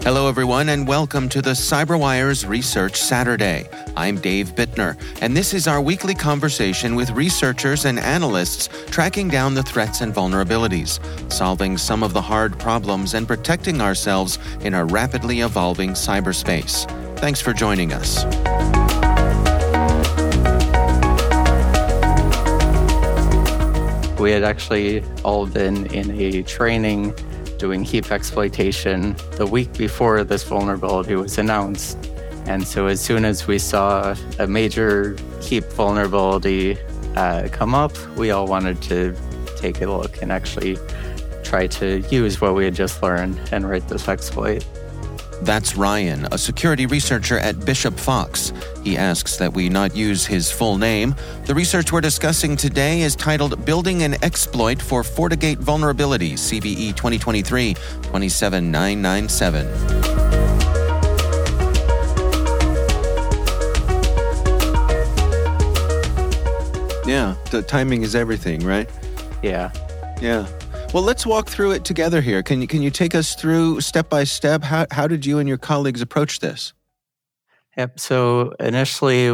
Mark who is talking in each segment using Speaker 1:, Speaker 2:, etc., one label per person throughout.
Speaker 1: Hello, everyone, and welcome to the CyberWire's Research Saturday. I'm Dave Bittner, and this is our weekly conversation with researchers and analysts tracking down the threats and vulnerabilities, solving some of the hard problems, and protecting ourselves in a rapidly evolving cyberspace. Thanks for joining us.
Speaker 2: We had actually all been in a training doing heap exploitation the week before this vulnerability was announced. And so as soon as we saw a major heap vulnerability come up, we all wanted to take a look and actually try to use what we had just learned and write this exploit.
Speaker 1: That's Ryan, a security researcher at Bishop Fox. He asks that we not use his full name. The research we're discussing today is titled Building an Exploit for FortiGate Vulnerability, CVE 2023-27997. Yeah, the timing is everything, right?
Speaker 2: Yeah.
Speaker 1: Well, let's walk through it together here. Can you take us through step by step? How did you and your colleagues approach this?
Speaker 2: Yep. So initially,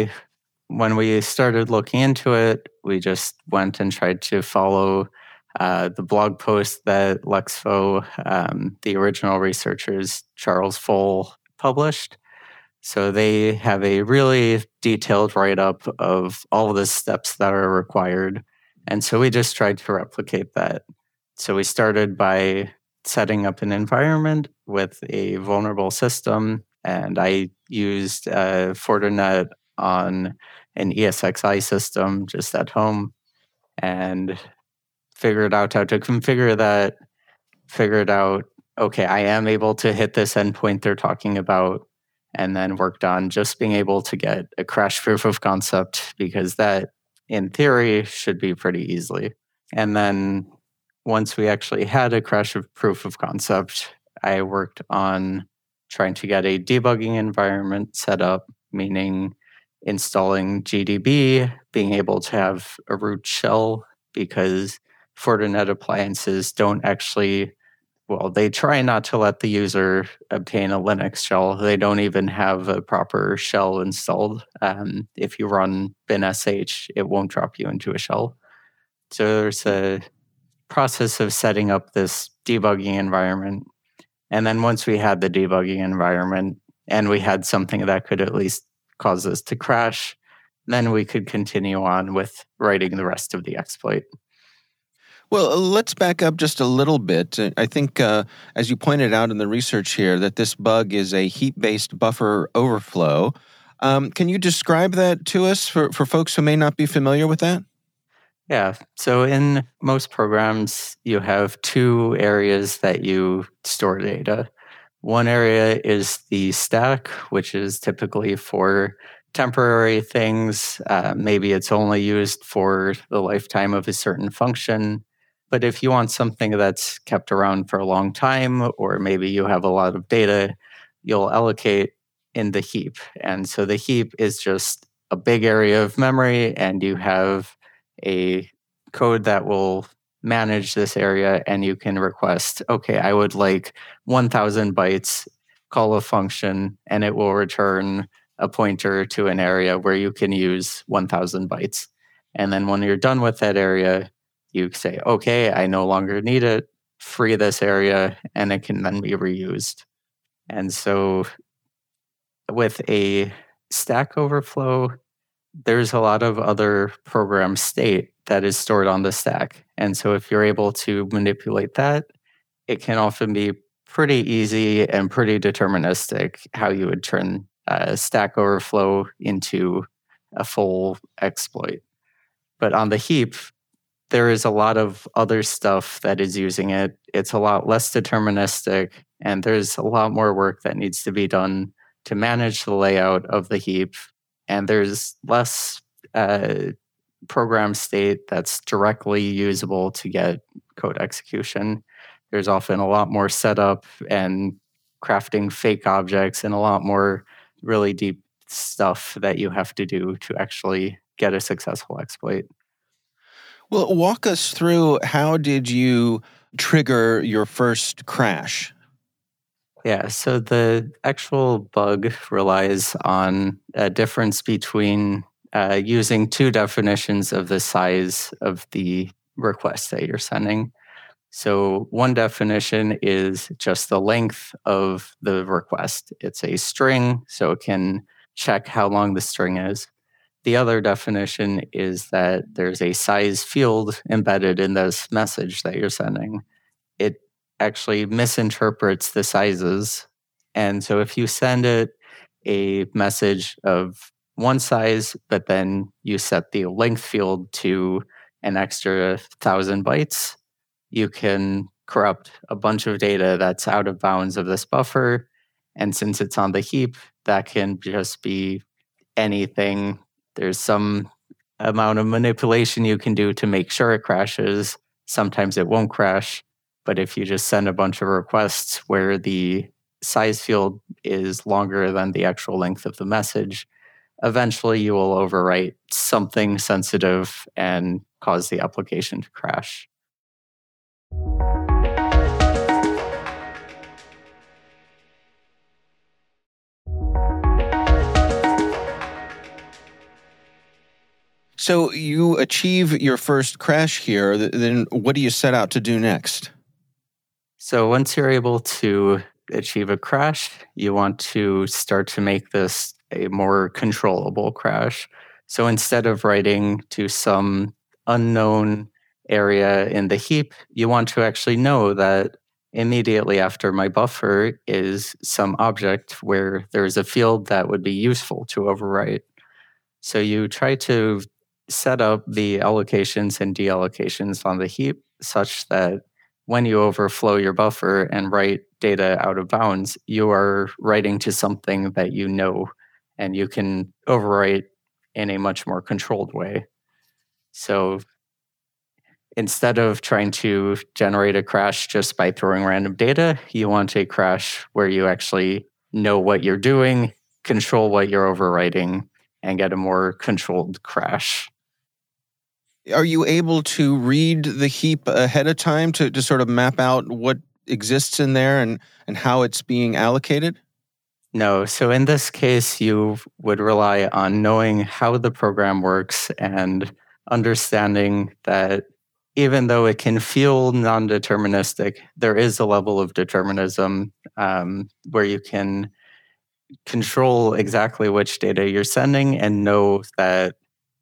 Speaker 2: when we started looking into it, we just went and tried to follow the blog post that Lexfo, the original researchers, Charles Foll, published. So they have a really detailed write-up of all the steps that are required. And so we just tried to replicate that. So we started by setting up an environment with a vulnerable system, and I used Fortinet on an ESXi system just at home and figured out how to configure that, figured out, okay, I am able to hit this endpoint they're talking about, and then worked on just being able to get a crash proof of concept, because that, in theory, should be pretty easily. And then once we actually had a crash proof of concept, I worked on trying to get a debugging environment set up, meaning installing GDB, being able to have a root shell, because Fortinet appliances don't actually, they try not to let the user obtain a Linux shell. They don't even have a proper shell installed. If you run binsh, it won't drop you into a shell. So there's a process of setting up this debugging environment. And then once we had the debugging environment and we had something that could at least cause us to crash, then we could continue on with writing the rest of the exploit.
Speaker 1: Well, let's back up just a little bit. I think, as you pointed out in the research here, that this bug is a heap-based buffer overflow. Can you describe that to us for folks who may not be familiar with that?
Speaker 2: Yeah. So in most programs, you have two areas that you store data. One area is the stack, which is typically for temporary things. Maybe it's only used for the lifetime of a certain function. But if you want something that's kept around for a long time, or maybe you have a lot of data, you'll allocate in the heap. And so the heap is just a big area of memory, and you have a code that will manage this area, and you can request, okay, I would like 1,000 bytes, call a function, and it will return a pointer to an area where you can use 1,000 bytes. And then when you're done with that area, you say, okay, I no longer need it, free this area, and it can then be reused. And so with a Stack Overflow, there's a lot of other program state that is stored on the stack. And so if you're able to manipulate that, it can often be pretty easy and pretty deterministic how you would turn Stack Overflow into a full exploit. But on the heap, there is a lot of other stuff that is using it. It's a lot less deterministic, and there's a lot more work that needs to be done to manage the layout of the heap. And there's less program state that's directly usable to get code execution. There's often a lot more setup and crafting fake objects and a lot more really deep stuff that you have to do to actually get a successful exploit.
Speaker 1: Well, walk us through, how did you trigger your first crash?
Speaker 2: Yeah, so the actual bug relies on a difference between using two definitions of the size of the request that you're sending. So one definition is just the length of the request. It's a string, so it can check how long the string is. The other definition is that there's a size field embedded in this message that you're sending. It actually misinterprets the sizes. And so if you send it a message of one size, but then you set the length field to an extra 1,000 bytes, you can corrupt a bunch of data that's out of bounds of this buffer. And since it's on the heap, that can just be anything. There's some amount of manipulation you can do to make sure it crashes. Sometimes it won't crash. But if you just send a bunch of requests where the size field is longer than the actual length of the message, eventually you will overwrite something sensitive and cause the application to crash.
Speaker 1: So you achieve your first crash here, then what do you set out to do next?
Speaker 2: So once you're able to achieve a crash, you want to start to make this a more controllable crash. So instead of writing to some unknown area in the heap, you want to actually know that immediately after my buffer is some object where there's a field that would be useful to overwrite. So you try to set up the allocations and deallocations on the heap such that when you overflow your buffer and write data out of bounds, you are writing to something that you know, and you can overwrite in a much more controlled way. So instead of trying to generate a crash just by throwing random data, you want a crash where you actually know what you're doing, control what you're overwriting, and get a more controlled crash.
Speaker 1: Are you able to read the heap ahead of time to sort of map out what exists in there and how it's being allocated?
Speaker 2: No. So in this case, you would rely on knowing how the program works and understanding that even though it can feel non-deterministic, there is a level of determinism where you can control exactly which data you're sending and know that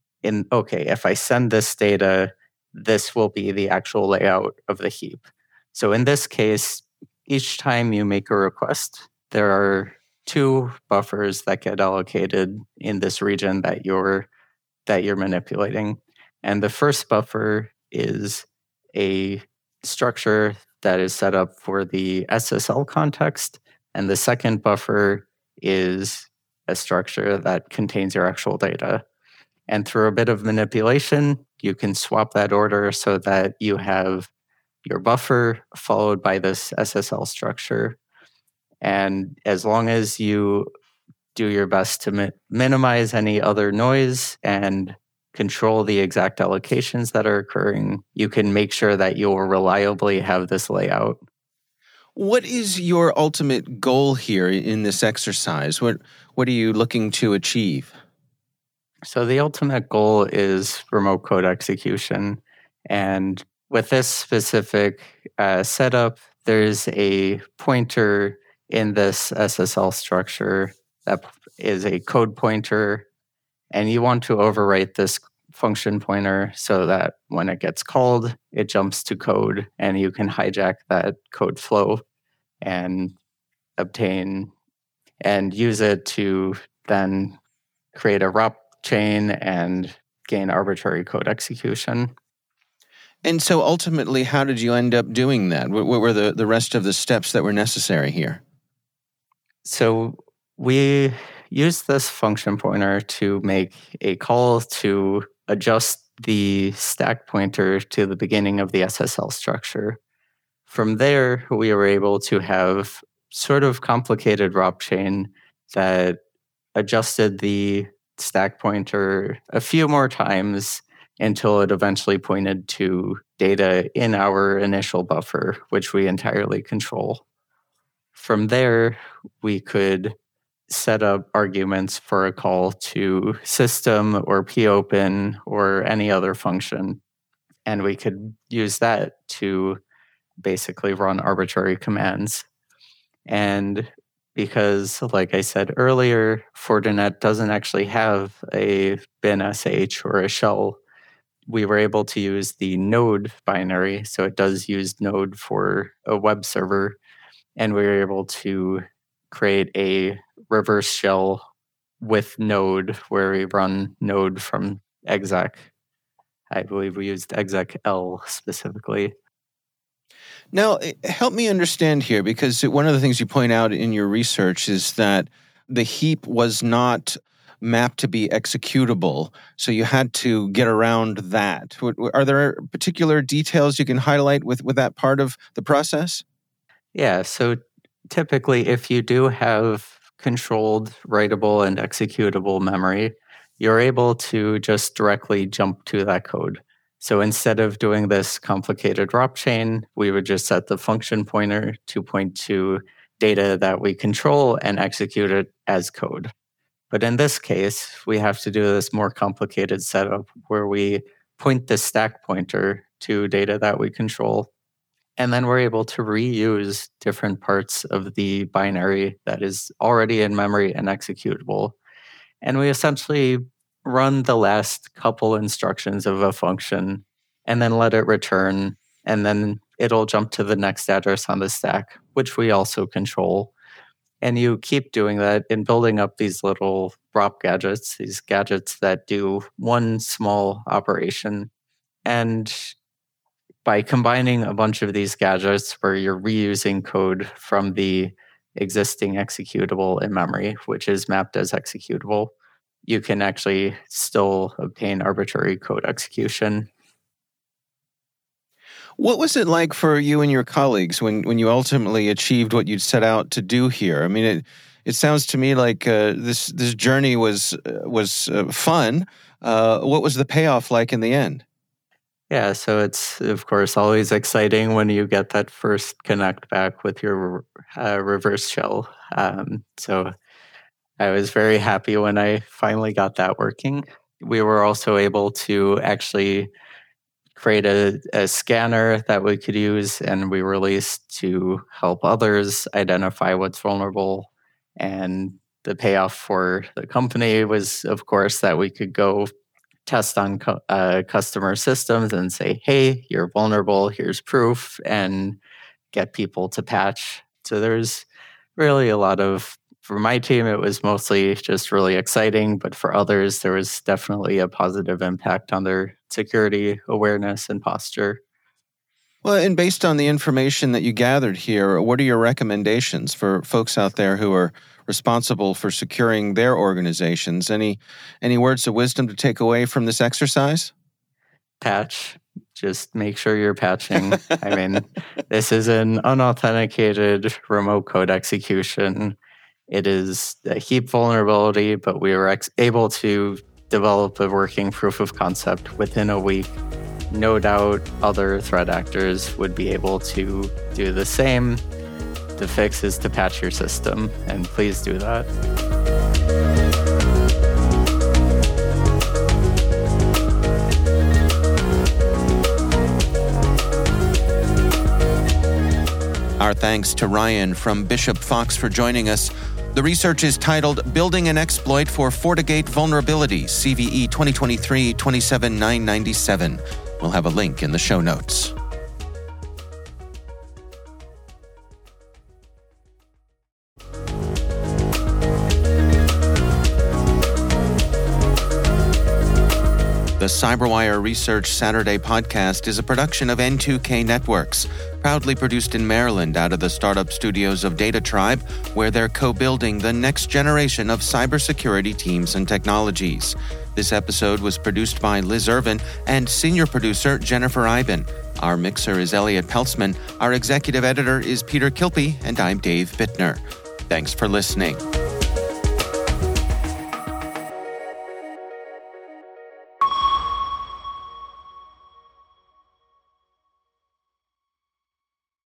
Speaker 2: if I send this data, this will be the actual layout of the heap. So in this case, each time you make a request, there are two buffers that get allocated in this region that you're manipulating. And the first buffer is a structure that is set up for the SSL context. And the second buffer is a structure that contains your actual data. And through a bit of manipulation, you can swap that order so that you have your buffer followed by this SSL structure. And as long as you do your best to minimize any other noise and control the exact allocations that are occurring, you can make sure that you will reliably have this layout.
Speaker 1: What is your ultimate goal here in this exercise? What are you looking to achieve?
Speaker 2: So the ultimate goal is remote code execution. And with this specific setup, there's a pointer in this SSL structure that is a code pointer. And you want to overwrite this function pointer so that when it gets called, it jumps to code and you can hijack that code flow and obtain and use it to then create a ROP chain and gain arbitrary code execution.
Speaker 1: And so ultimately, how did you end up doing that? What were the rest of the steps that were necessary here?
Speaker 2: So we use this function pointer to make a call to adjust the stack pointer to the beginning of the SSL structure. From there, we were able to have sort of complicated ROP chain that adjusted the stack pointer a few more times until it eventually pointed to data in our initial buffer, which we entirely control. from there, we could set up arguments for a call to system or popen or any other function. And we could use that to basically run arbitrary commands. And because, like I said earlier, Fortinet doesn't actually have a bin.sh or a shell, we were able to use the node binary. So it does use node for a web server. And we were able to create a reverse shell with node where we run node from exec. I believe we used exec-L specifically.
Speaker 1: Now, help me understand here, because one of the things you point out in your research is that the heap was not mapped to be executable, so you had to get around that. Are there particular details you can highlight with that part of the process?
Speaker 2: Yeah, so typically if you do have controlled writable and executable memory, you're able to just directly jump to that code. So instead of doing this complicated ROP chain, we would just set the function pointer to point to data that we control and execute it as code. But in this case, we have to do this more complicated setup where we point the stack pointer to data that we control. And then we're able to reuse different parts of the binary that is already in memory and executable. And we essentially run the last couple instructions of a function and then let it return. And then it'll jump to the next address on the stack, which we also control. And you keep doing that in building up these little ROP gadgets, these gadgets that do one small operation. And by combining a bunch of these gadgets where you're reusing code from the existing executable in memory, which is mapped as executable, you can actually still obtain arbitrary code execution.
Speaker 1: What was it like for you and your colleagues when you ultimately achieved what you'd set out to do here? I mean, it sounds to me like this journey was fun. What was the payoff like in the end?
Speaker 2: Yeah, so it's, of course, always exciting when you get that first connect back with your reverse shell. So I was very happy when I finally got that working. We were also able to actually create a scanner that we could use, and we released to help others identify what's vulnerable. And the payoff for the company was, of course, that we could go test on customer systems and say, hey, you're vulnerable, here's proof, and get people to patch. So there's really a lot of, for my team, it was mostly just really exciting, but for others, there was definitely a positive impact on their security awareness and posture.
Speaker 1: Well, and based on the information that you gathered here, what are your recommendations for folks out there who are responsible for securing their organizations? Any words of wisdom to take away from this exercise?
Speaker 2: Patch. Just make sure you're patching. I mean, this is an unauthenticated remote code execution. It is a heap vulnerability, but we were able to develop a working proof of concept within a week. No doubt other threat actors would be able to do the same. The fix is to patch your system, and please do that.
Speaker 1: Our thanks to Ryan from Bishop Fox for joining us. The research is titled Building an Exploit for FortiGate Vulnerabilities, CVE 2023-27997. We'll have a link in the show notes. The CyberWire Research Saturday podcast is a production of N2K Networks, proudly produced in Maryland out of the startup studios of Data Tribe, where they're co-building the next generation of cybersecurity teams and technologies. This episode was produced by Liz Irvin and senior producer Jennifer Iben. Our mixer is Elliot Peltzman. Our executive editor is Peter Kilpie, and I'm Dave Bittner. Thanks for listening.